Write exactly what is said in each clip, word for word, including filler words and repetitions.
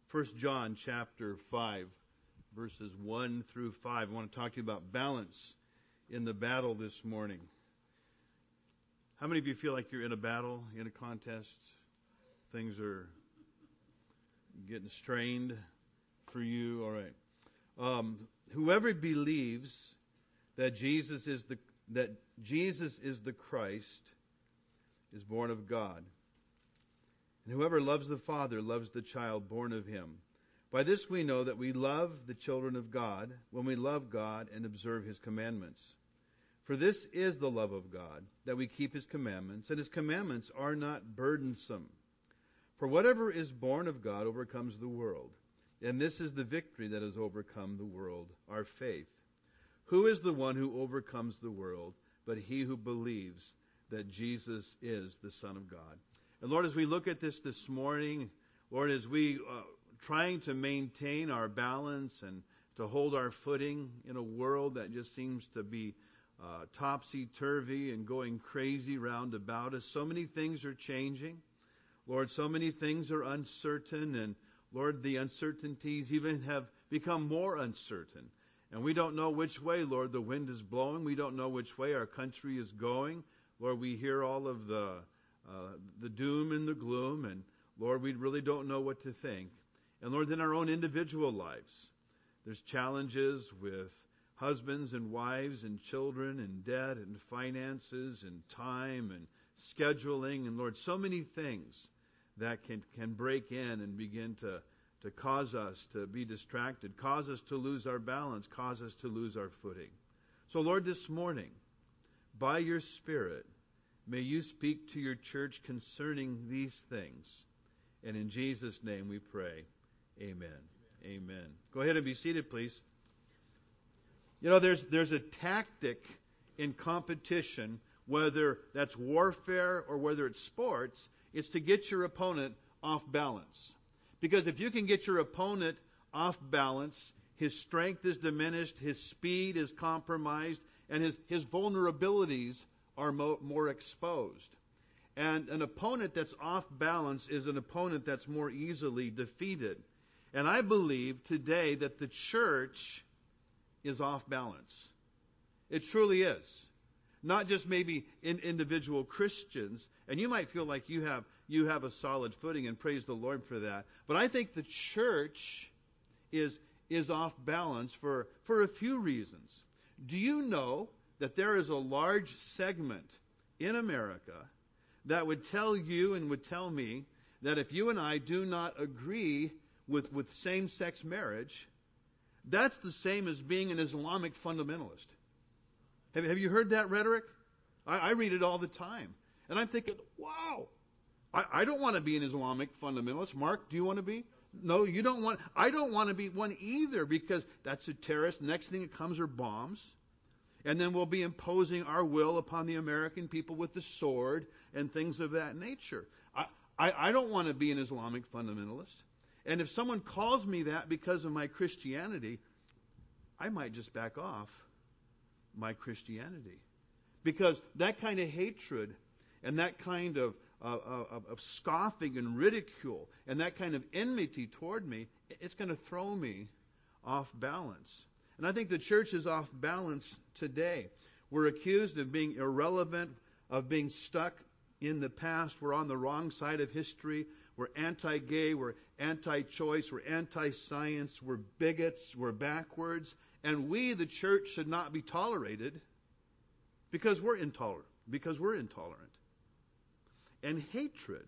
First John chapter five, verses one through five. I want to talk to you about balance in the battle this morning. How many of you feel like you're in a battle, in a contest? Things are getting strained for you? All right. Um, whoever believes that Jesus is the that Jesus is the Christ is born of God. And whoever loves the Father loves the child born of him. By this we know that we love the children of God, when we love God and observe his commandments. For this is the love of God, that we keep his commandments, and his commandments are not burdensome. For whatever is born of God overcomes the world. And this is the victory that has overcome the world, our faith. Who is the one who overcomes the world but he who believes that Jesus is the Son of God? And Lord, as we look at this this morning, Lord, as we uh, trying to maintain our balance and to hold our footing in a world that just seems to be uh, topsy-turvy and going crazy round about us, so many things are changing. Lord, so many things are uncertain, and Lord, the uncertainties even have become more uncertain. And we don't know which way, Lord, the wind is blowing. We don't know which way our country is going. Lord, we hear all of the uh, the doom and the gloom, and Lord, we really don't know what to think. And Lord, in our own individual lives, there's challenges with husbands and wives and children and debt and finances and time and scheduling, and Lord, so many things that can can break in and begin to to cause us to be distracted, cause us to lose our balance, cause us to lose our footing. So Lord, this morning, by your Spirit, may you speak to your church concerning these things. And in Jesus' name we pray. Amen. Amen. Amen. Go ahead and be seated, please. You know, there's there's a tactic in competition, whether that's warfare or whether it's sports, it's to get your opponent off balance. Because if you can get your opponent off balance, his strength is diminished, his speed is compromised, and his, his vulnerabilities are mo- more exposed. And an opponent that's off balance is an opponent that's more easily defeated. And I believe today that the church is off balance. It truly is. Not just maybe in individual Christians, and you might feel like you have you have a solid footing, and praise the Lord for that. But I think the church is is off balance for, for a few reasons. Do you know that there is a large segment in America that would tell you and would tell me that if you and I do not agree with, with same-sex marriage, that's the same as being an Islamic fundamentalist? Have, have you heard that rhetoric? I, I read it all the time. And I'm thinking, wow, I, I don't want to be an Islamic fundamentalist. Mark, do you want to be? No, you don't want. I don't want to be one either, because that's a terrorist. The next thing that comes are bombs. And then we'll be imposing our will upon the American people with the sword and things of that nature. I, I, I don't want to be an Islamic fundamentalist. And if someone calls me that because of my Christianity, I might just back off my Christianity. Because that kind of hatred and that kind of, uh, of, of scoffing and ridicule and that kind of enmity toward me, it's going to throw me off balance. And I think the church is off balance today. We're accused of being irrelevant, of being stuck in the past. We're on the wrong side of history. We're anti-gay. We're anti-choice. We're anti-science. We're bigots. We're backwards. And we, the church, should not be tolerated because we're intolerant. Because we're intolerant. And hatred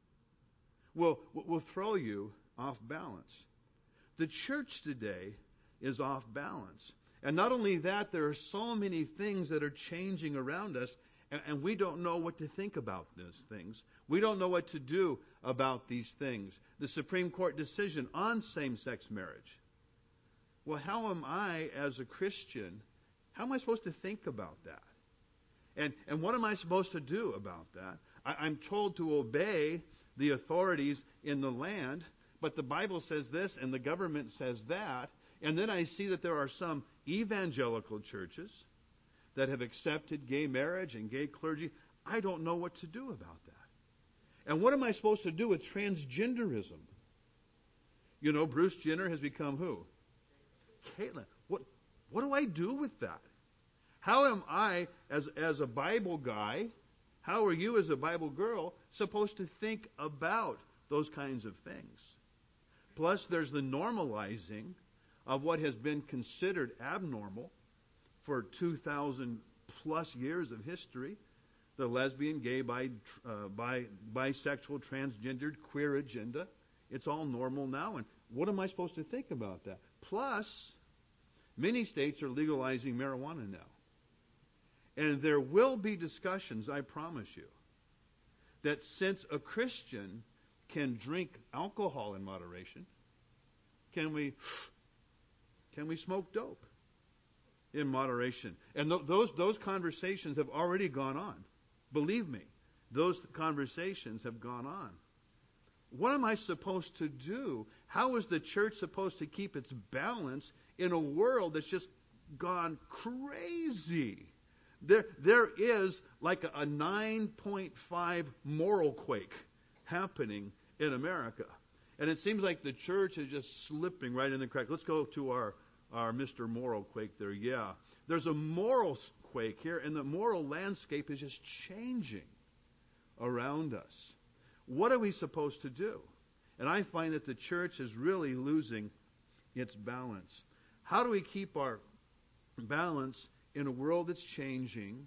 will, will throw you off balance. The church today is off balance. And not only that, there are so many things that are changing around us, and, and we don't know what to think about these things. We don't know what to do about these things. The Supreme Court decision on same-sex marriage. Well, how am I, as a Christian, how am I supposed to think about that? And, and what am I supposed to do about that? I, I'm told to obey the authorities in the land, but the Bible says this and the government says that. And then I see that there are some evangelical churches that have accepted gay marriage and gay clergy. I don't know what to do about that. And what am I supposed to do with transgenderism? You know, Bruce Jenner has become who? Caitlyn. What what do I do with that? How am I, as as a Bible guy, how are you as a Bible girl supposed to think about those kinds of things? Plus, there's the normalizing of what has been considered abnormal for two thousand plus years of history. The lesbian, gay, bi, uh, bi, bisexual, transgendered, queer agenda. It's all normal now. And what am I supposed to think about that? Plus, many states are legalizing marijuana now. And there will be discussions, I promise you, that since a Christian can drink alcohol in moderation, can we can we smoke dope in moderation? And th- those those conversations have already gone on. Believe me, those conversations have gone on. What am I supposed to do? How is the church supposed to keep its balance in a world that's just gone crazy? There, there is like a, a nine point five moral quake happening in America. And it seems like the church is just slipping right in the crack. Let's go to our, our Mister Moral Quake there. Yeah. There's a moral quake here, and the moral landscape is just changing around us. What are we supposed to do? And I find that the church is really losing its balance. How do we keep our balance in a world that's changing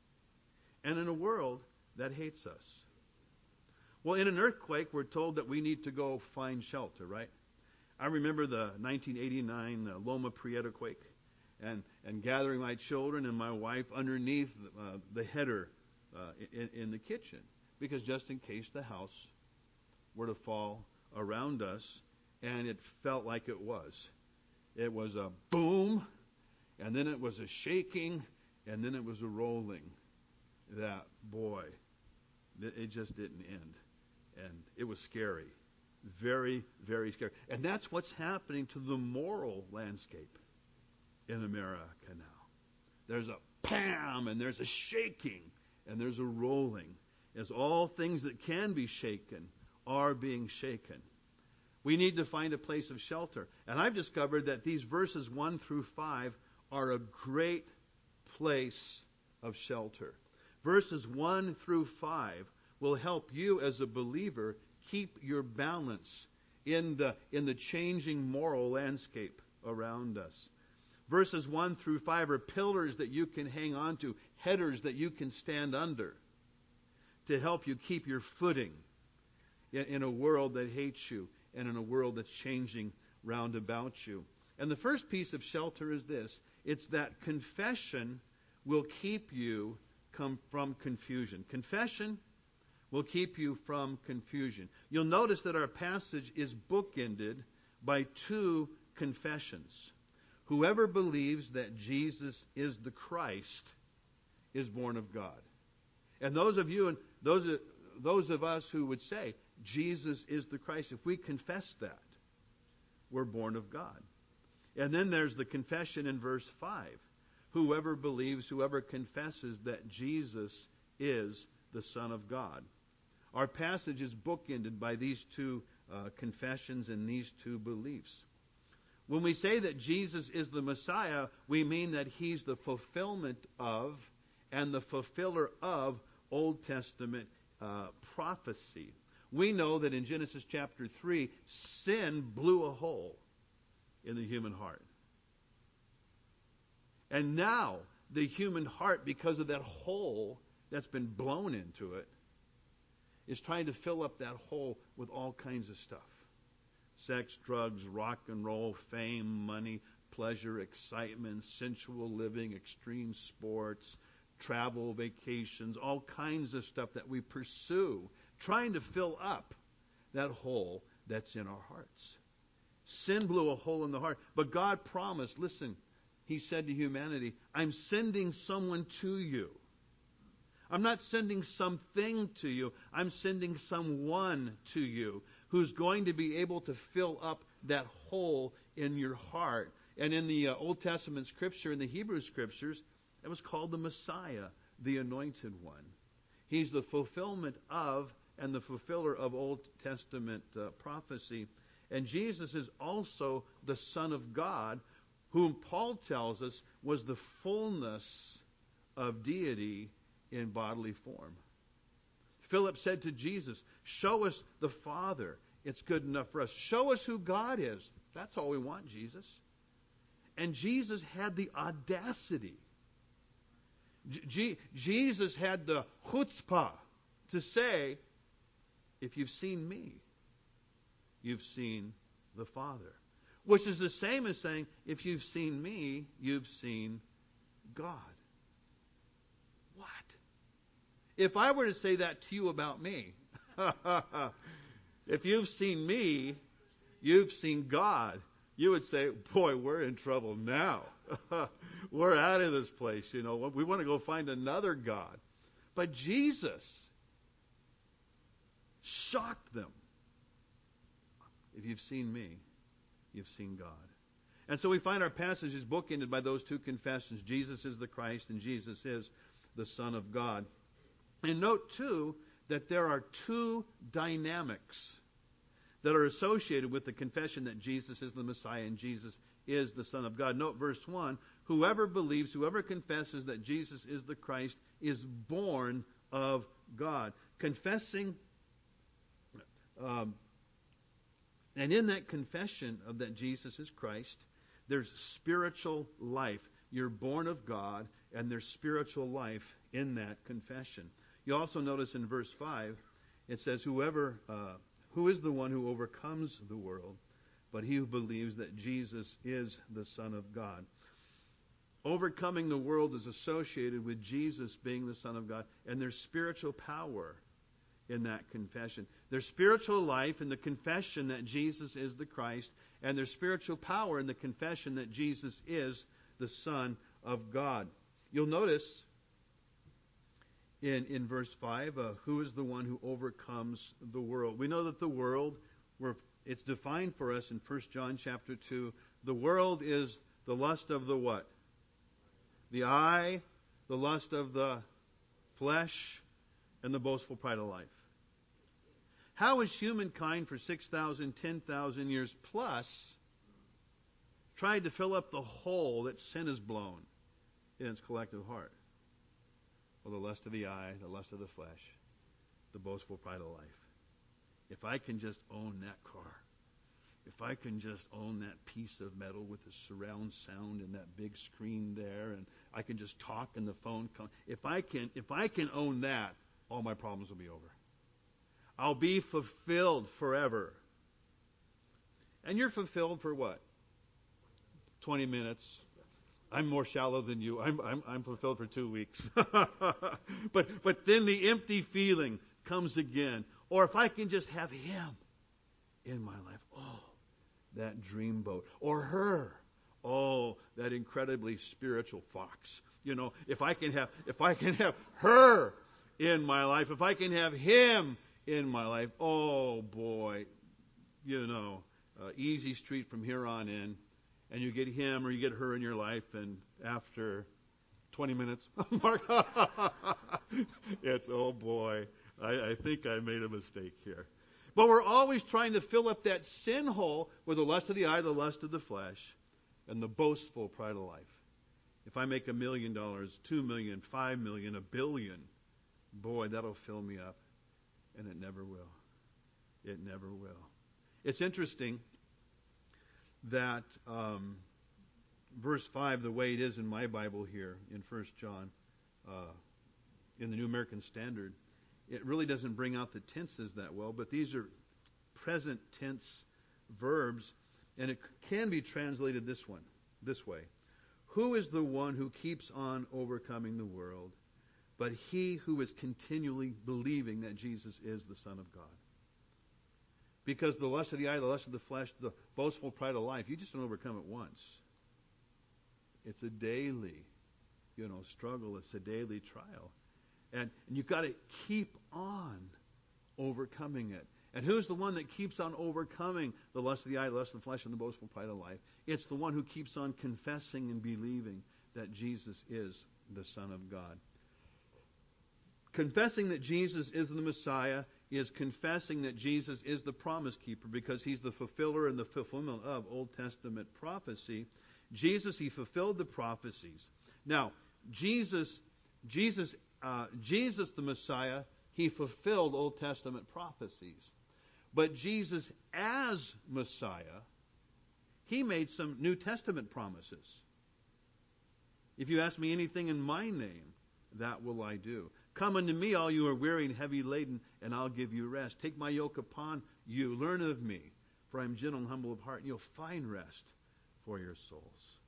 and in a world that hates us? Well, in an earthquake, we're told that we need to go find shelter, right? I remember the nineteen eighty-nine uh, Loma Prieta quake and, and gathering my children and my wife underneath uh, the header uh, in, in the kitchen, because just in case the house were to fall around us, and it felt like it was. It was a boom, and then it was a shaking, and then it was a rolling. That, boy, it just didn't end. And it was scary. Very, very scary. And that's what's happening to the moral landscape in America now. There's a pam, and there's a shaking, and there's a rolling, as all things that can be shaken are being shaken. We need to find a place of shelter. And I've discovered that these verses one through five are a great place of shelter. Verses one through five will help you as a believer keep your balance in the in the changing moral landscape around us. Verses one through five are pillars that you can hang on to, headers that you can stand under to help you keep your footing in, in a world that hates you and in a world that's changing round about you. And the first piece of shelter is this. It's that confession will keep you come from confusion. Confession will keep you from confusion. You'll notice that our passage is bookended by two confessions. Whoever believes that Jesus is the Christ is born of God. And those of you and those those of us who would say Jesus is the Christ, if we confess that, we're born of God. And then there's the confession in verse five. Whoever believes, whoever confesses that Jesus is the Son of God. Our passage is bookended by these two uh, confessions and these two beliefs. When we say that Jesus is the Messiah, we mean that He's the fulfillment of and the fulfiller of Old Testament uh, prophecy. We know that in Genesis chapter three, sin blew a hole in the human heart. And now the human heart, because of that hole that's been blown into it, is trying to fill up that hole with all kinds of stuff. Sex, drugs, rock and roll, fame, money, pleasure, excitement, sensual living, extreme sports, travel, vacations, all kinds of stuff that we pursue, trying to fill up that hole that's in our hearts. Sin blew a hole in the heart, but God promised, listen, He said to humanity, I'm sending someone to you. I'm not sending something to you. I'm sending someone to you who's going to be able to fill up that hole in your heart. And in the uh, Old Testament scripture, in the Hebrew scriptures, it was called the Messiah, the Anointed One. He's the fulfillment of and the fulfiller of Old Testament uh, prophecy. And Jesus is also the Son of God, whom Paul tells us was the fullness of deity in bodily form. Philip said to Jesus, show us the Father. It's good enough for us. Show us who God is. That's all we want, Jesus. And Jesus had the audacity. G- Jesus had the chutzpah to say, if you've seen me, you've seen the Father. Which is the same as saying, if you've seen me, you've seen God. What? If I were to say that to you about me, if you've seen me, you've seen God, you would say, boy, we're in trouble now. We're out of this place, you know. We want to go find another God. But Jesus shocked them. If you've seen me, you've seen God. And so we find our passages bookended by those two confessions. Jesus is the Christ and Jesus is the Son of God. And note, too, that there are two dynamics that are associated with the confession that Jesus is the Messiah and Jesus is the Son of God. Note verse one, whoever believes, whoever confesses that Jesus is the Christ is born of God. Confessing, um, and in that confession of that Jesus is Christ, there's spiritual life. You're born of God, and there's spiritual life in that confession. You also notice in verse five, it says, whoever, uh, who is the one who overcomes the world, but he who believes that Jesus is the Son of God. Overcoming the world is associated with Jesus being the Son of God, and there's spiritual power in that confession. There's spiritual life in the confession that Jesus is the Christ, and there's spiritual power in the confession that Jesus is the Son of God. You'll notice in, in verse five, uh, who is the one who overcomes the world? We know that the world, we're, it's defined for us in First John chapter two. The world is the lust of the what? The eye, the lust of the flesh, and the boastful pride of life. How has humankind for six thousand, ten thousand years plus tried to fill up the hole that sin has blown in its collective heart? Well, the lust of the eye, the lust of the flesh, the boastful pride of life. If I can just own that car, if I can just own that piece of metal with the surround sound and that big screen there, and I can just talk and the phone come, if I can, if I can own that, all my problems will be over. I'll be fulfilled forever. And you're fulfilled for what? twenty minutes. I'm more shallow than you. I'm I'm, I'm fulfilled for two weeks. but but then the empty feeling comes again. Or if I can just have him in my life. Oh, that dream boat. Or her. Oh, that incredibly spiritual fox. You know, if I can have if I can have her in my life, if I can have him in my life, oh boy, you know, uh, easy street from here on in, and you get him or you get her in your life, and after twenty minutes, Mark, it's, oh boy, I, I think I made a mistake here. But we're always trying to fill up that sin hole with the lust of the eye, the lust of the flesh, and the boastful pride of life. If I make a million dollars, two million, five million, a billion, boy, that'll fill me up. And it never will. It never will. It's interesting that um, verse five, the way it is in my Bible here in First John, uh, in the New American Standard, it really doesn't bring out the tenses that well, but these are present tense verbs, and it can be translated this one, this way. Who is the one who keeps on overcoming the world? But he who is continually believing that Jesus is the Son of God. Because the lust of the eye, the lust of the flesh, the boastful pride of life, you just don't overcome it once. It's a daily, you know, struggle. It's a daily trial. And, and you've got to keep on overcoming it. And who's the one that keeps on overcoming the lust of the eye, the lust of the flesh, and the boastful pride of life? It's the one who keeps on confessing and believing that Jesus is the Son of God. Confessing that Jesus is the Messiah is confessing that Jesus is the promise keeper because he's the fulfiller and the fulfillment of Old Testament prophecy. Jesus, he fulfilled the prophecies. Now, Jesus, Jesus, uh, Jesus the Messiah, he fulfilled Old Testament prophecies. But Jesus as Messiah, he made some New Testament promises. If you ask me anything in my name, that will I do. Come unto me, all you are weary and heavy laden, and I'll give you rest. Take my yoke upon you. Learn of me, for I am gentle and humble of heart, and you'll find rest for your souls.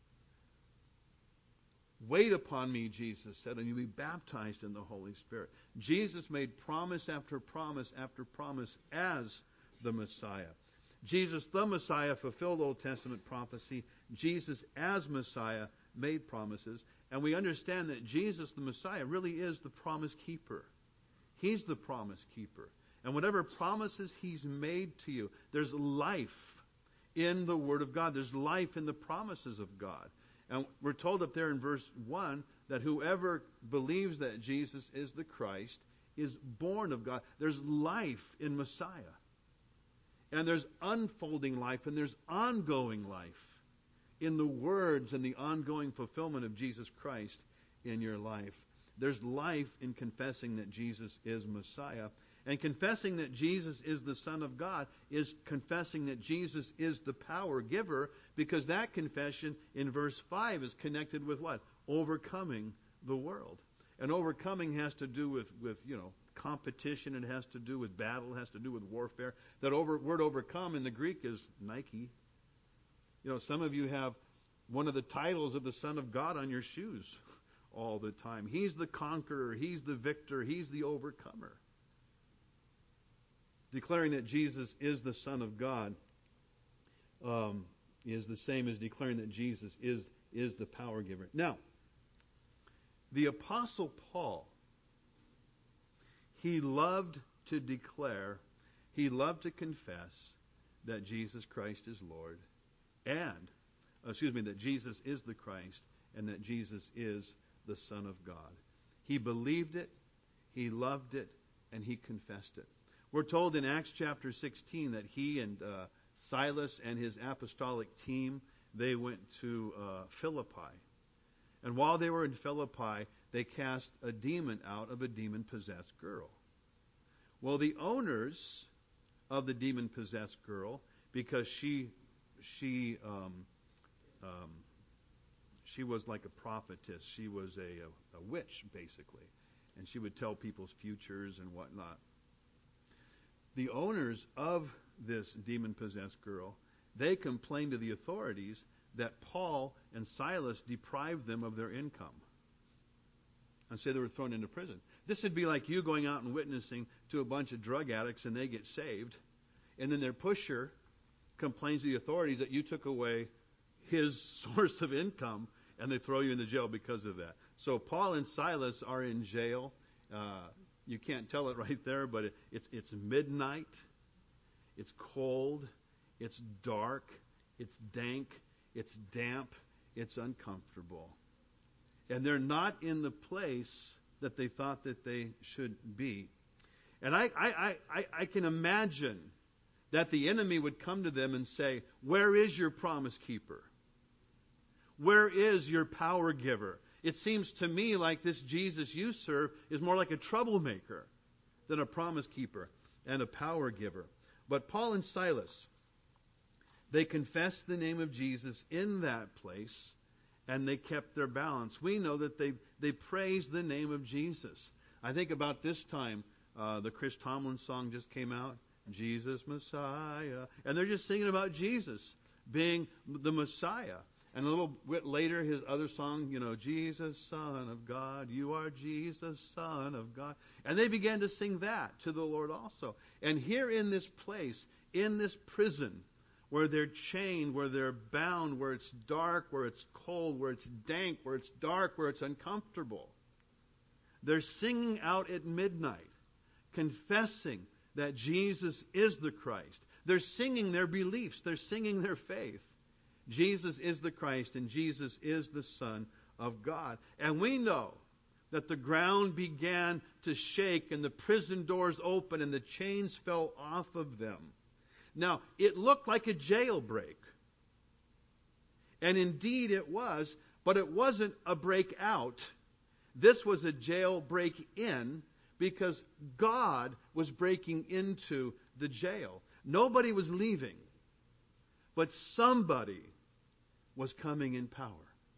Wait upon me, Jesus said, and you'll be baptized in the Holy Spirit. Jesus made promise after promise after promise as the Messiah. Jesus, the Messiah, fulfilled Old Testament prophecy. Jesus, as Messiah, made promises. And we understand that Jesus, the Messiah, really is the promise keeper. He's the promise keeper. And whatever promises he's made to you, there's life in the Word of God. There's life in the promises of God. And we're told up there in verse one that whoever believes that Jesus is the Christ is born of God. There's life in Messiah. And there's unfolding life and there's ongoing life in the words and the ongoing fulfillment of Jesus Christ in your life. There's life in confessing that Jesus is Messiah. And confessing that Jesus is the Son of God is confessing that Jesus is the power giver, because that confession in verse five is connected with what? Overcoming the world. And overcoming has to do with, with you know, competition. It has to do with battle. It has to do with warfare. That over, word overcome in the Greek is Nike. You know, some of you have one of the titles of the Son of God on your shoes all the time. He's the conqueror. He's the victor. He's the overcomer. Declaring that Jesus is the Son of God um, is the same as declaring that Jesus is, is the power giver. Now, the Apostle Paul, he loved to declare, he loved to confess that Jesus Christ is Lord, and, excuse me, that Jesus is the Christ, and that Jesus is the Son of God. He believed it, he loved it, and he confessed it. We're told in Acts chapter sixteen that he and uh, Silas and his apostolic team, they went to uh, Philippi. And while they were in Philippi, they cast a demon out of a demon-possessed girl. Well, the owners of the demon-possessed girl, because she she um, um, she was like a prophetess, she was a, a, a witch, basically, and she would tell people's futures and whatnot. The owners of this demon-possessed girl, they complained to the authorities that Paul and Silas deprived them of their income. And so they were thrown into prison. This would be like you going out and witnessing to a bunch of drug addicts and they get saved, and then their pusher complains to the authorities that you took away his source of income, and they throw you into jail because of that. So Paul and Silas are in jail. Uh, You can't tell it right there, but it, it's it's midnight. It's cold. It's dark. It's dank. It's damp. It's uncomfortable. And they're not in the place that they thought that they should be. And I, I, I, I can imagine that the enemy would come to them and say, where is your promise keeper? Where is your power giver? It seems to me like this Jesus you serve is more like a troublemaker than a promise keeper and a power giver. But Paul and Silas, they confessed the name of Jesus in that place, and they kept their balance. We know that they, they praised the name of Jesus. I think about this time, uh, the Chris Tomlin song just came out, Jesus Messiah. And they're just singing about Jesus being the Messiah. And a little bit later, his other song, you know, Jesus, Son of God, you are Jesus, Son of God. And they began to sing that to the Lord also. And here in this place, in this prison, where they're chained, where they're bound, where it's dark, where it's cold, where it's dank, where it's dark, where it's uncomfortable, they're singing out at midnight, confessing that Jesus is the Christ. They're singing their beliefs. They're singing their faith. Jesus is the Christ, and Jesus is the Son of God. And we know, that the ground began to shake and the prison doors opened and the chains fell off of them. Now, it looked like a jailbreak. And indeed it was, but it wasn't a breakout. This was a jailbreak in, because God was breaking into the jail. Nobody was leaving, but somebody was coming in power.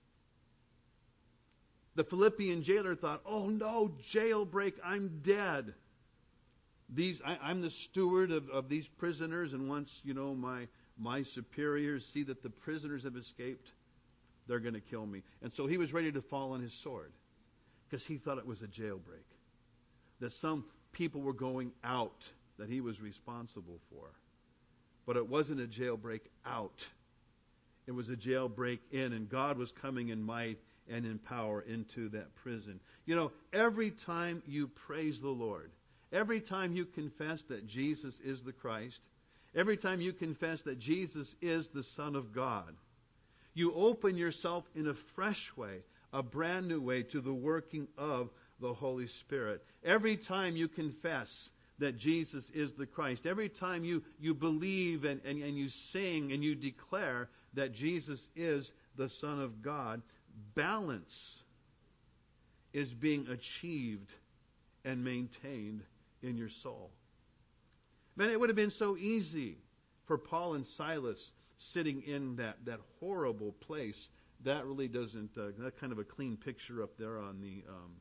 The Philippian jailer thought, oh no, jailbreak, I'm dead. These, I, I'm the steward of, of these prisoners, and once, you know, my, my superiors see that the prisoners have escaped, they're going to kill me. And so he was ready to fall on his sword, because he thought it was a jailbreak, that some people were going out that he was responsible for. But it wasn't a jailbreak out. It was a jailbreak in, and God was coming in might and in power into that prison. You know, every time you praise the Lord, every time you confess that Jesus is the Christ, every time you confess that Jesus is the Son of God, you open yourself in a fresh way, a brand new way, to the working of the Holy Spirit. Every time you confess that Jesus is the Christ, every time you, you believe and, and, and you sing and you declare that Jesus is the Son of God, balance is being achieved and maintained in your soul. Man, it would have been so easy for Paul and Silas sitting in that, that horrible place. That really doesn't, uh, that kind of a clean picture up there on the um,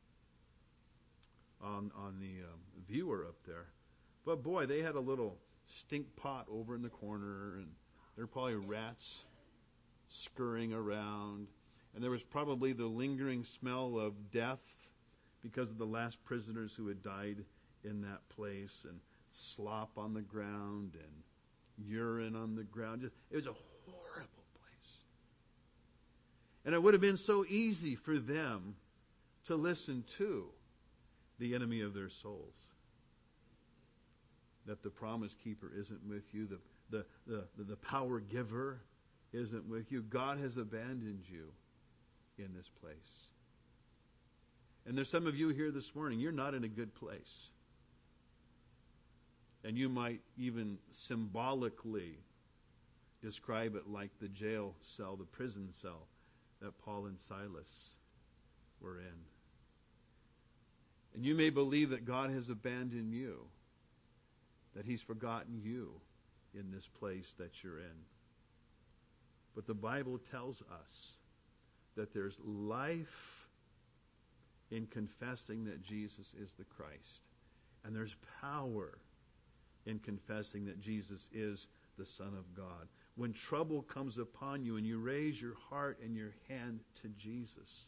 on on the um, viewer up there. But boy, they had a little stink pot over in the corner, and there were probably rats scurrying around, and there was probably the lingering smell of death because of the last prisoners who had died in that place, and slop on the ground and urine on the ground. Just, it was a horrible place. And it would have been so easy for them to listen to the enemy of their souls. That the promise keeper isn't with you. The, the, the, the power giver isn't with you. God has abandoned you in this place. And there's some of you here this morning, you're not in a good place. And you might even symbolically describe it like the jail cell, the prison cell that Paul and Silas were in. And you may believe that God has abandoned you, that He's forgotten you in this place that you're in. But the Bible tells us that there's life in confessing that Jesus is the Christ. And there's power in confessing that Jesus is the Son of God. When trouble comes upon you and you raise your heart and your hand to Jesus,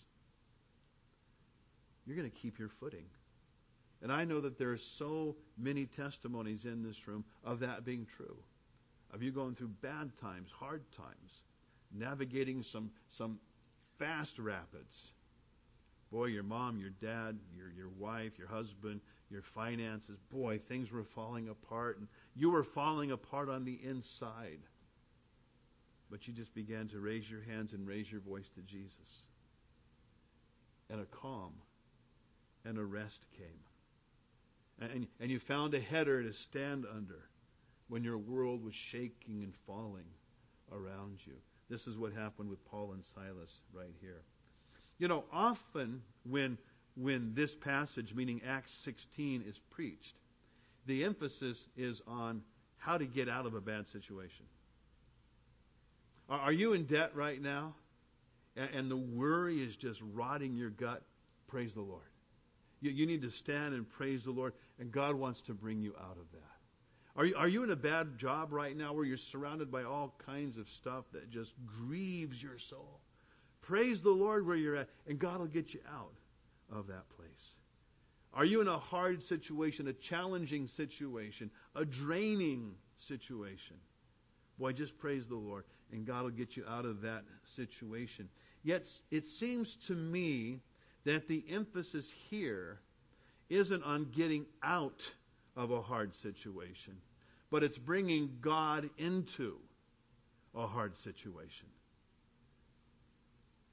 you're going to keep your footing. And I know that there are so many testimonies in this room of that being true. Of you going through bad times, hard times, navigating some some fast rapids. Boy, your mom, your dad, your, your wife, your husband, your finances, boy, things were falling apart. And you were falling apart on the inside. But you just began to raise your hands and raise your voice to Jesus. And a calm and a rest came. And, and you found a header to stand under when your world was shaking and falling around you. This is what happened with Paul and Silas right here. You know, often when when this passage, meaning Acts sixteen, is preached, the emphasis is on how to get out of a bad situation. Are, are you in debt right now? And, and the worry is just rotting your gut? Praise the Lord. You, you need to stand and praise the Lord, and God wants to bring you out of that. Are you, are you in a bad job right now where you're surrounded by all kinds of stuff that just grieves your soul? Praise the Lord where you're at, and God will get you out of that place. Are you in a hard situation, a challenging situation, a draining situation? Boy, just praise the Lord, and God will get you out of that situation. Yet it seems to me that the emphasis here isn't on getting out of a hard situation, but it's bringing God into a hard situation.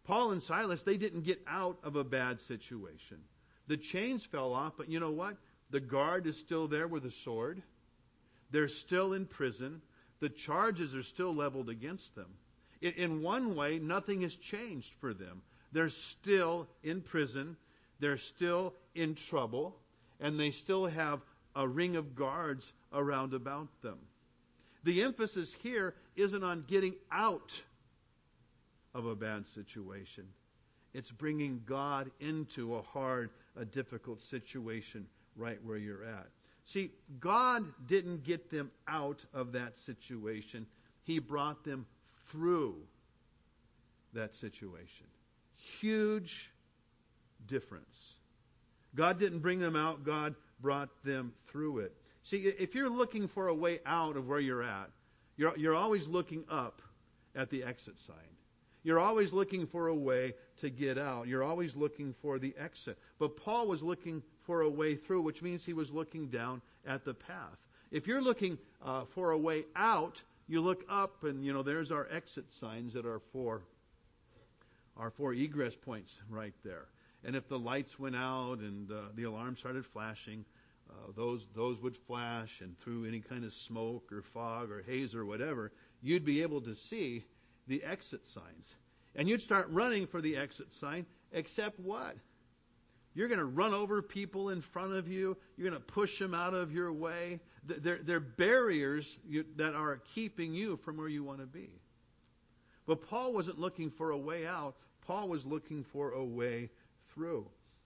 Paul and Silas, they didn't get out of a bad situation. The chains fell off, but you know what? The guard is still there with a sword. They're still in prison. The charges are still leveled against them. In, in one way, nothing has changed for them. They're still in prison. They're still in trouble. And they still have a ring of guards around about them. The emphasis here isn't on getting out of a bad situation. It's bringing God into a hard, a difficult situation right where you're at. See, God didn't get them out of that situation. He brought them through that situation. Huge difference. God didn't bring them out. God brought them through it. See, if you're looking for a way out of where you're at, you're, you're always looking up at the exit sign. You're always looking for a way to get out. You're always looking for the exit. But Paul was looking for a way through, which means he was looking down at the path. If you're looking uh, for a way out, you look up and, you know, there's our exit signs that are for our four egress points right there. And if the lights went out and uh, the alarm started flashing, uh, those those would flash, and through any kind of smoke or fog or haze or whatever, you'd be able to see the exit signs. And you'd start running for the exit sign, except what? You're going to run over people in front of you. You're going to push them out of your way. They're, they're barriers you, that are keeping you from where you want to be. But Paul wasn't looking for a way out. Paul was looking for a way through.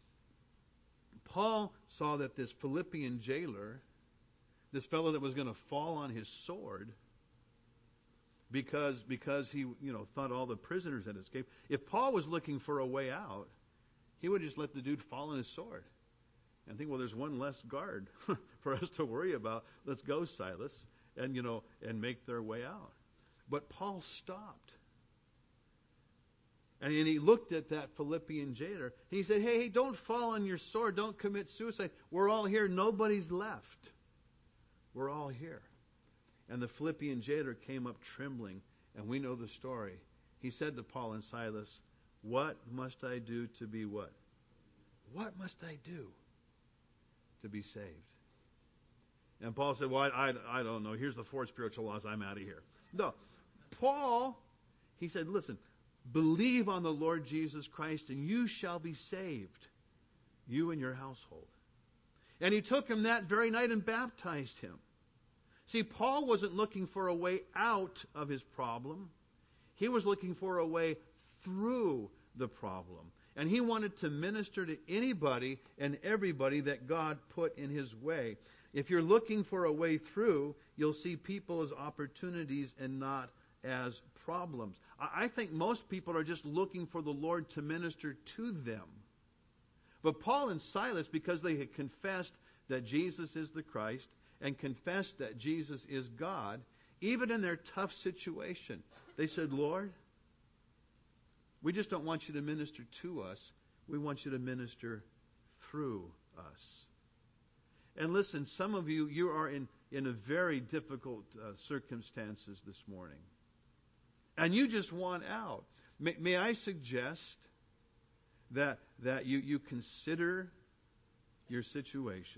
Paul saw that this Philippian jailer, this fellow that was going to fall on his sword, because because he you know thought all the prisoners had escaped. If Paul was looking for a way out, he would just let the dude fall on his sword and think, well, there's one less guard for us to worry about. Let's go, Silas, and you know and make their way out. But Paul stopped. And he looked at that Philippian jailer. He said, hey, hey, don't fall on your sword. Don't commit suicide. We're all here. Nobody's left. We're all here. And the Philippian jailer came up trembling, and we know the story. He said to Paul and Silas, what must I do to be what? What must I do to be saved? And Paul said, well, I, I, I don't know. Here's the four spiritual laws. I'm out of here. No. Paul, he said, listen, believe on the Lord Jesus Christ, and you shall be saved, you and your household. And he took him that very night and baptized him. See, Paul wasn't looking for a way out of his problem. He was looking for a way through the problem. And he wanted to minister to anybody and everybody that God put in his way. If you're looking for a way through, you'll see people as opportunities and not as problems. I think most people are just looking for the Lord to minister to them. But Paul and Silas, because they had confessed that Jesus is the Christ and confessed that Jesus is God, even in their tough situation, they said, Lord, we just don't want you to minister to us. We want you to minister through us. And listen, some of you, you are in, in a very difficult uh, circumstances this morning. And you just want out. May, may I suggest that that you, you consider your situation.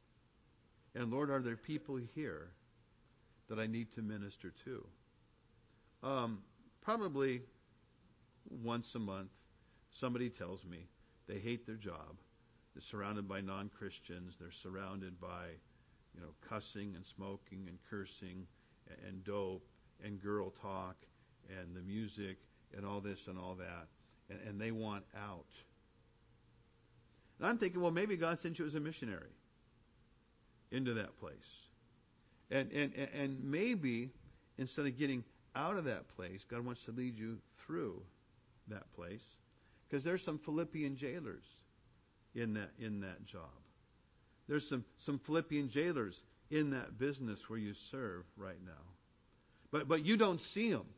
And Lord, are there people here that I need to minister to? Um, probably once a month, somebody tells me they hate their job. They're surrounded by non-Christians. They're surrounded by, you know, cussing and smoking and cursing and, and dope and girl talk and the music and all this and all that. And, and they want out. And I'm thinking, well, maybe God sent you as a missionary into that place. And, and, and maybe instead of getting out of that place, God wants to lead you through that place. Because there's some Philippian jailers in that in that job. There's some, some Philippian jailers in that business where you serve right now. But but you don't see them.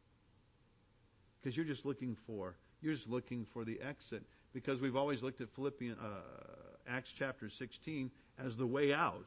Because you're just looking for you're just looking for the exit. Because we've always looked at Philippian uh, Acts chapter sixteen as the way out,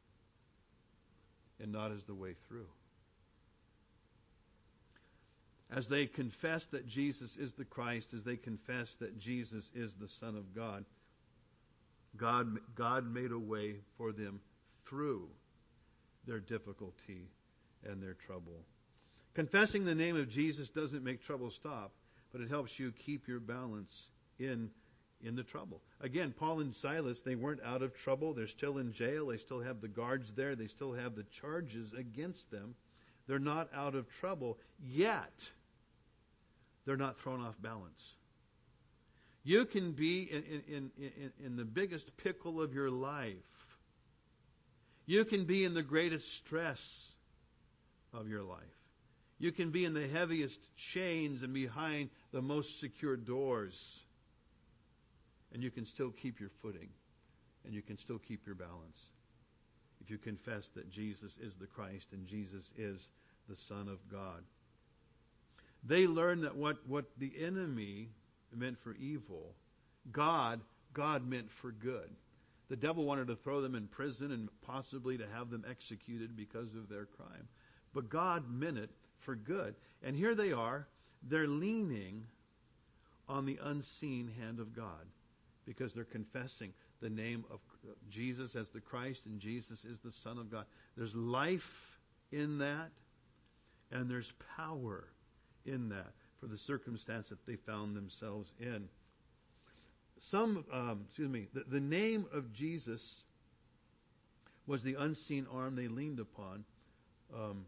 and not as the way through. as they confess that Jesus is the Christ, as they confess that Jesus is the Son of God, God, God made a way for them through their difficulty and their trouble. Confessing the name of Jesus doesn't make trouble stop, but it helps you keep your balance in in the trouble. Again, Paul and Silas, they weren't out of trouble. They're still in jail. They still have the guards there. They still have the charges against them. They're not out of trouble, yet they're not thrown off balance. You can be in, in, in, in the biggest pickle of your life. You can be in the greatest stress of your life. You can be in the heaviest chains and behind the most secure doors. And you can still keep your footing. And you can still keep your balance. If you confess that Jesus is the Christ and Jesus is the Son of God. They learned that what, what the enemy meant for evil, God, God meant for good. The devil wanted to throw them in prison and possibly to have them executed because of their crime. But God meant it for good. And here they are. They're leaning on the unseen hand of God because they're confessing the name of Jesus as the Christ and Jesus is the Son of God. There's life in that, and there's power in that for the circumstance that they found themselves in. Some, um, excuse me, the, the name of Jesus was the unseen arm they leaned upon. Um,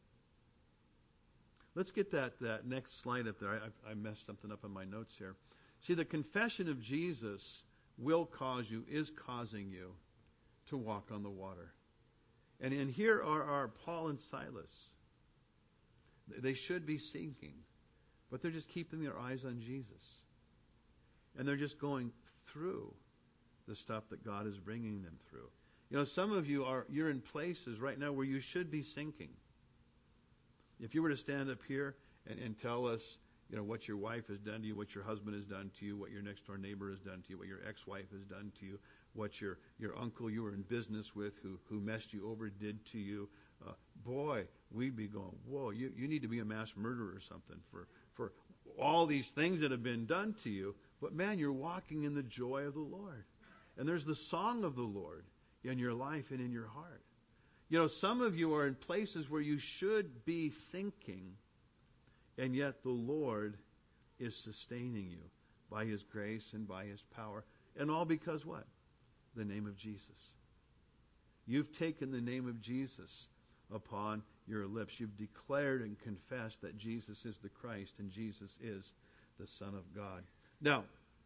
let's get that, that next slide up there. I, I messed something up in my notes here. See, the confession of Jesus will cause you, is causing you to walk on the water. And, and here are, are Paul and Silas. They should be sinking, but they're just keeping their eyes on Jesus. And they're just going through the stuff that God is bringing them through. You know, some of you are, you're in places right now where you should be sinking. If you were to stand up here and, and tell us, you know, what your wife has done to you, what your husband has done to you, what your next door neighbor has done to you, what your ex-wife has done to you, what your, your uncle you were in business with who, who messed you over did to you, uh, boy, we'd be going, whoa, you, you need to be a mass murderer or something for, for all these things that have been done to you. But man, you're walking in the joy of the Lord. And there's the song of the Lord in your life and in your heart. You know, some of you are in places where you should be sinking, and yet the Lord is sustaining you by His grace and by His power. And all because what? The name of Jesus. You've taken the name of Jesus upon your lips. You've declared and confessed that Jesus is the Christ and Jesus is the Son of God. Now,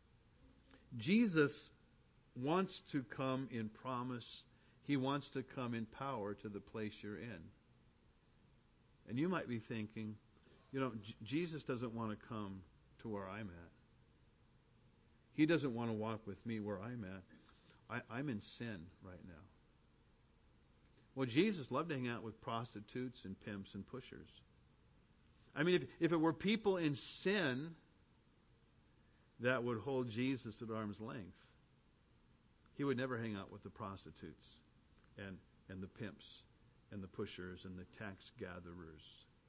Jesus wants to come in promise. He wants to come in power to the place you're in. And you might be thinking, you know, J- Jesus doesn't want to come to where I'm at. He doesn't want to walk with me where I'm at. I, I'm in sin right now. Well, Jesus loved to hang out with prostitutes and pimps and pushers. I mean, if, if it were people in sin that would hold Jesus at arm's length, He would never hang out with the prostitutes and, and the pimps and the pushers and the tax gatherers.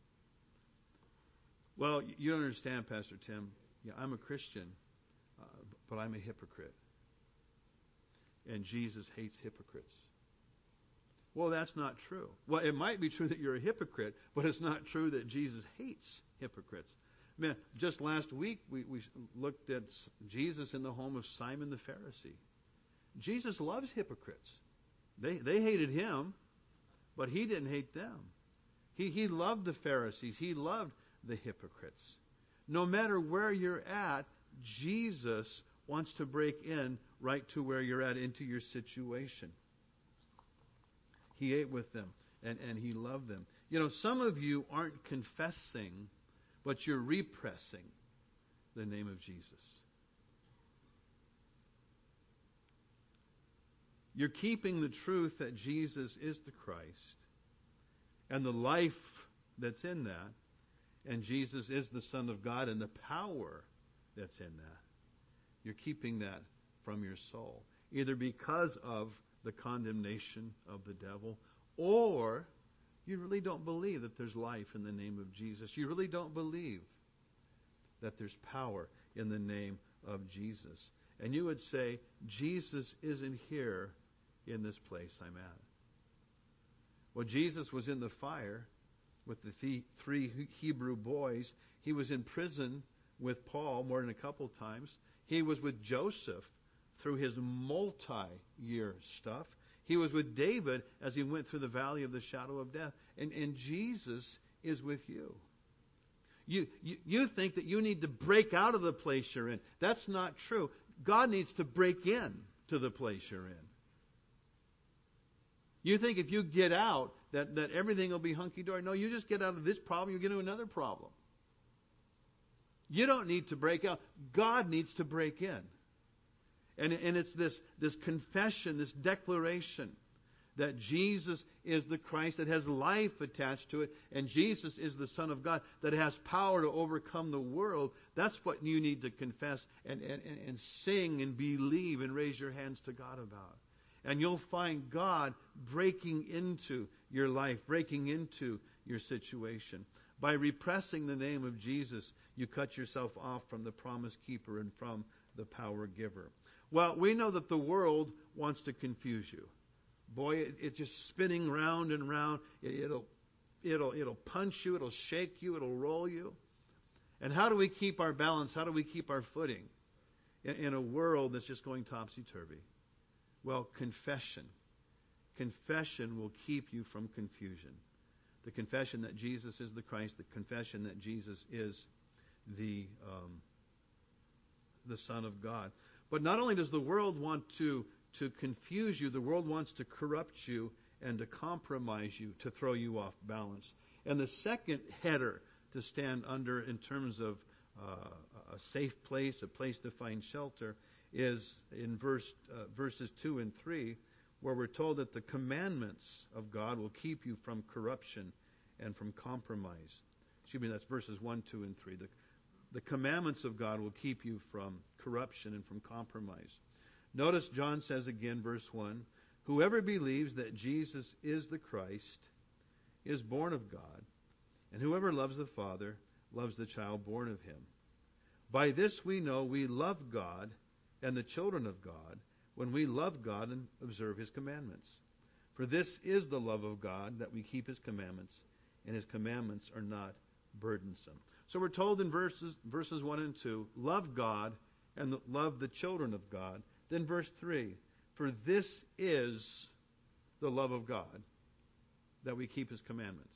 Well, you don't understand, Pastor Tim. Yeah, I'm a Christian, uh, but I'm a hypocrite. And Jesus hates hypocrites. Well, that's not true. Well, it might be true that you're a hypocrite, but it's not true that Jesus hates hypocrites. Man, just last week we, we looked at Jesus in the home of Simon the Pharisee. Jesus loves hypocrites. They they hated him, but he didn't hate them. He he loved the Pharisees. He loved the hypocrites. No matter where you're at, Jesus wants to break in right to where you're at, into your situation. He ate with them, and, and he loved them. You know, some of you aren't confessing, but you're repressing the name of Jesus. You're keeping the truth that Jesus is the Christ and the life that's in that, and Jesus is the Son of God and the power that's in that. You're keeping that from your soul, either because of the condemnation of the devil, or You really don't believe that there's life in the name of Jesus. You really don't believe that there's power in the name of Jesus. And you would say, Jesus isn't here in this place I'm at. Well, Jesus was in the fire with the th- three Hebrew boys. He was in prison with Paul more than a couple times. He was with Joseph through his multi-year stuff. He was with David as he went through the valley of the shadow of death. And, and Jesus is with you. You, you. You think that you need to break out of the place you're in. That's not true. God needs to break in to the place you're in. You think if you get out that, that everything will be hunky-dory. No, you just get out of this problem, you get into another problem. You don't need to break out. God needs to break in. And, and it's this, this confession, this declaration that Jesus is the Christ that has life attached to it, and Jesus is the Son of God that has power to overcome the world. That's what you need to confess and, and, and sing and believe and raise your hands to God about. And you'll find God breaking into your life, breaking into your situation. By repressing the name of Jesus, you cut yourself off from the promise keeper and from the power giver. Well, we know that the world wants to confuse you. Boy, it, it's just spinning round and round. It, it'll, it'll, it'll punch you. It'll shake you. It'll roll you. And how do we keep our balance? How do we keep our footing in, in a world that's just going topsy-turvy? Well, confession. Confession will keep you from confusion. The confession that Jesus is the Christ, the confession that Jesus is the um, the Son of God. But not only does the world want to, to confuse you, the world wants to corrupt you and to compromise you, to throw you off balance. And the second header to stand under in terms of uh, a safe place, a place to find shelter, is in verse uh, verses two and three, where we're told that the commandments of God will keep you from corruption and from compromise. Excuse me, that's verses one, two, and three. The, the commandments of God will keep you from corruption and from compromise. Notice John says again, verse one, whoever believes that Jesus is the Christ is born of God, and whoever loves the Father loves the child born of him. By this we know we love God and the children of God, when we love God and observe his commandments. For this is the love of God, that we keep his commandments, and his commandments are not burdensome. So we're told in verses verses one and two, love God and love the children of God. Then verse three, for this is the love of God, that we keep his commandments.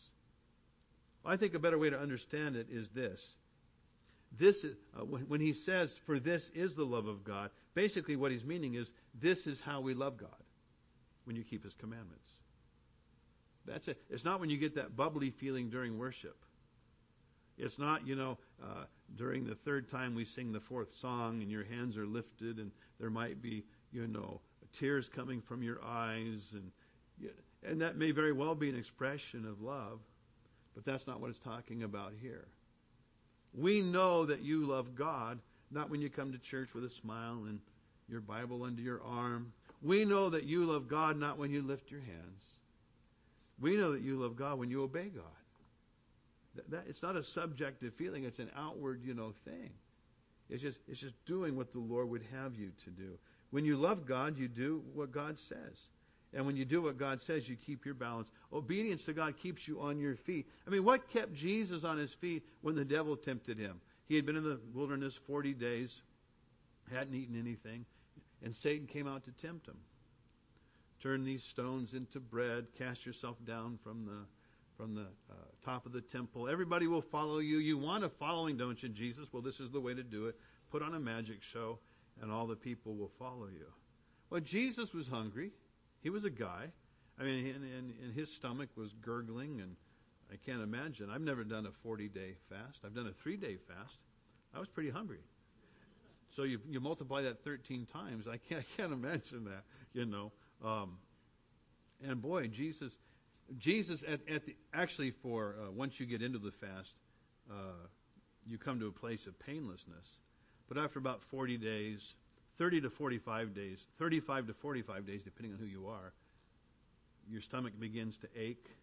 I think a better way to understand it is this. This is, uh, when he says, for this is the love of God, basically what he's meaning is, this is how we love God, when you keep his commandments. That's it. It's not when you get that bubbly feeling during worship. It's not, you know, uh, during the third time we sing the fourth song and your hands are lifted and there might be, you know, tears coming from your eyes. And, and that may very well be an expression of love, but that's not what it's talking about here. We know that you love God, not when you come to church with a smile and your Bible under your arm. We know that you love God, not when you lift your hands. We know that you love God when you obey God. That, that, it's not a subjective feeling. It's an outward, you know, thing. It's just, it's just doing what the Lord would have you to do. When you love God, you do what God says. And when you do what God says, you keep your balance. Obedience to God keeps you on your feet. I mean, what kept Jesus on his feet when the devil tempted him? He had been in the wilderness forty days, hadn't eaten anything, and Satan came out to tempt him. Turn these stones into bread, cast yourself down from the from the uh, top of the temple. Everybody will follow you. You want a following, don't you, Jesus? Well, this is the way to do it. Put on a magic show, and all the people will follow you. Well, Jesus was hungry. He was a guy. I mean, and, and, and his stomach was gurgling, and I can't imagine. I've never done a forty-day fast. I've done a three-day fast. I was pretty hungry. So you you multiply that thirteen times. I can't, I can't imagine that, you know. Um, and boy, Jesus, Jesus at, at the actually for uh, once you get into the fast, uh, you come to a place of painlessness. But after about forty days, thirty to forty-five days, thirty-five to forty-five days, depending on who you are, your stomach begins to ache,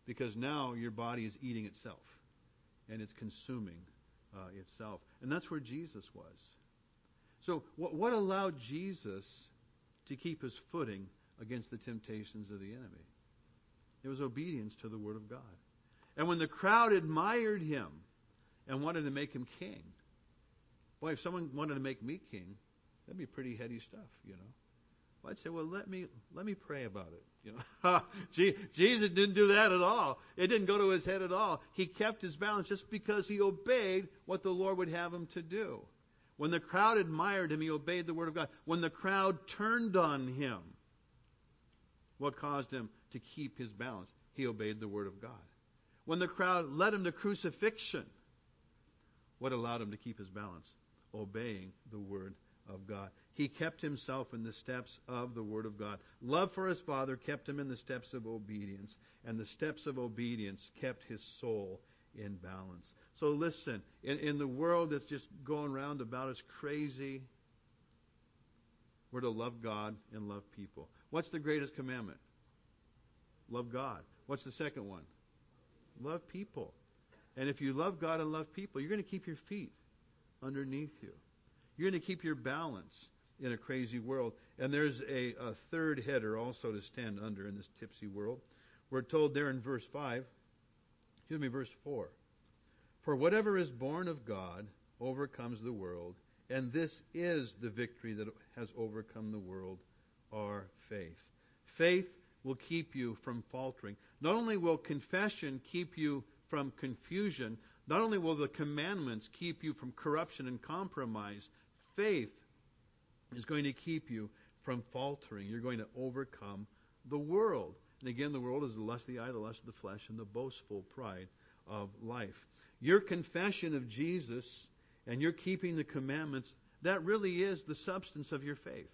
because now your body is eating itself and it's consuming uh, itself. And that's where Jesus was. So what, what allowed Jesus to keep his footing against the temptations of the enemy? It was obedience to the Word of God. And when the crowd admired him and wanted to make him king, boy, if someone wanted to make me king, that'd be pretty heady stuff, you know. Well, I'd say, well, let me let me pray about it. You know, Jesus didn't do that at all. It didn't go to his head at all. He kept his balance just because he obeyed what the Lord would have him to do. When the crowd admired him, he obeyed the Word of God. When the crowd turned on him, what caused him to keep his balance? He obeyed the Word of God. When the crowd led him to crucifixion, what allowed him to keep his balance? Obeying the Word of God. He kept himself in the steps of the Word of God. Love for his Father kept him in the steps of obedience, and the steps of obedience kept his soul in balance. So listen, in, in the world that's just going round about us crazy, we're to love God and love people. What's the greatest commandment? Love God. What's the second one? Love people. And if you love God and love people, you're going to keep your feet underneath you. You're going to keep your balance in a crazy world. And there's a, a third header also to stand under in this tipsy world. We're told there in verse five, excuse me, verse four. For whatever is born of God overcomes the world, and this is the victory that has overcome the world, our faith. Faith will keep you from faltering. Not only will confession keep you from confusion, not only will the commandments keep you from corruption and compromise, faith is going to keep you from faltering. You're going to overcome the world. And again, the world is the lust of the eye, the lust of the flesh, and the boastful pride of life. Your confession of Jesus and your keeping the commandments, that really is the substance of your faith.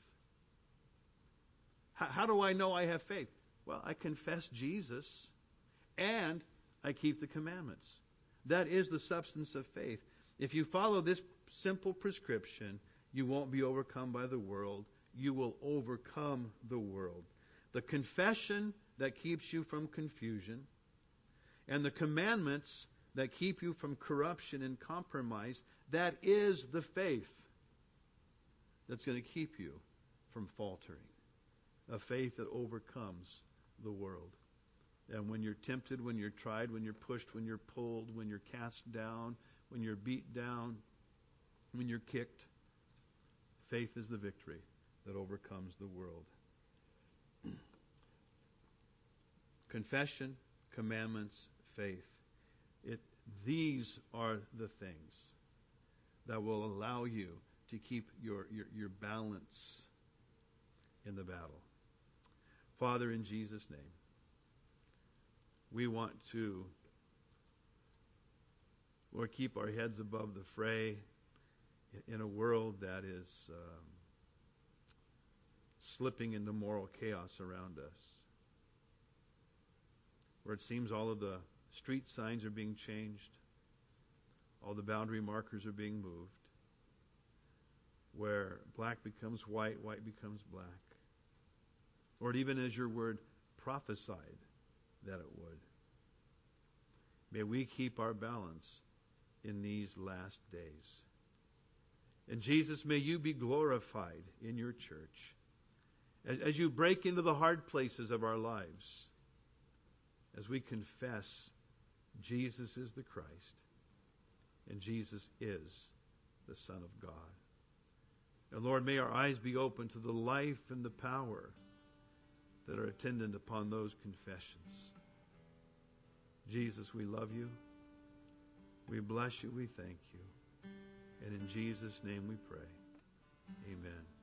How, how do I know I have faith? Well, I confess Jesus and I keep the commandments. That is the substance of faith. If you follow this simple prescription, you won't be overcome by the world. You will overcome the world. The confession that keeps you from confusion, and the commandments that keep you from corruption and compromise, that is the faith that's going to keep you from faltering. A faith that overcomes the world. And when you're tempted, when you're tried, when you're pushed, when you're pulled, when you're cast down, when you're beat down, when you're kicked, faith is the victory that overcomes the world. Confession, commandments, faith. It, these are the things that will allow you to keep your, your, your balance in the battle. Father, in Jesus' name, we want to, Lord, keep our heads above the fray in a world that is um, slipping into moral chaos around us, where it seems all of the street signs are being changed, all the boundary markers are being moved, where black becomes white, white becomes black. Lord, even as your word prophesied that it would, may we keep our balance in these last days. And Jesus, may you be glorified in your church as, as you break into the hard places of our lives, as we confess Jesus is the Christ and Jesus is the Son of God. And Lord, may our eyes be open to the life and the power that are attendant upon those confessions. Jesus, we love you. We bless you. We thank you. And in Jesus' name we pray. Amen.